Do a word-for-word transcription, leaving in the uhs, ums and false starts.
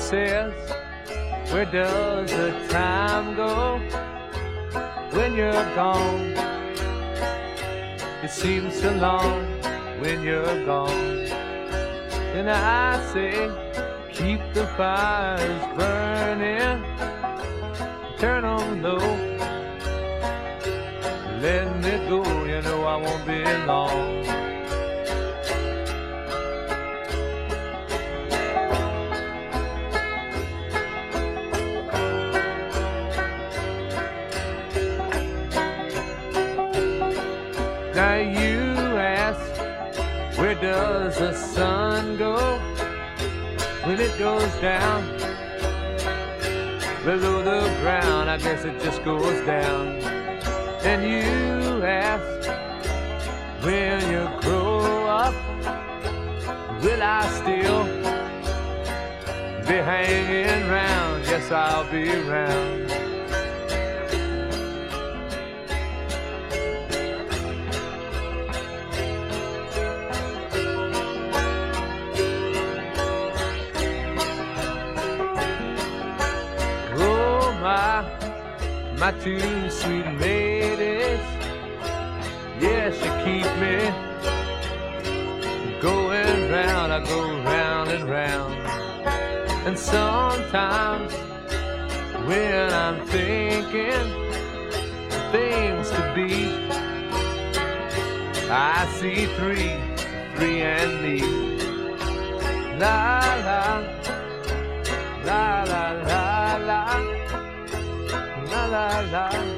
says, where does the time go when you're gone? It seems so long when you're gone. And I say, keep the fires burning, turn on low, letting it go, you know I won't be long. Now you ask, where does the sun go when it goes down below the ground? I guess it just goes down. And you ask, when you grow up, will I still be hanging round? Yes, I'll be around. My two sweet ladies, yes, you keep me going round. I go round and round. And sometimes when I'm thinking of things to be, I see three, three and me. La la, la la la la. La la la.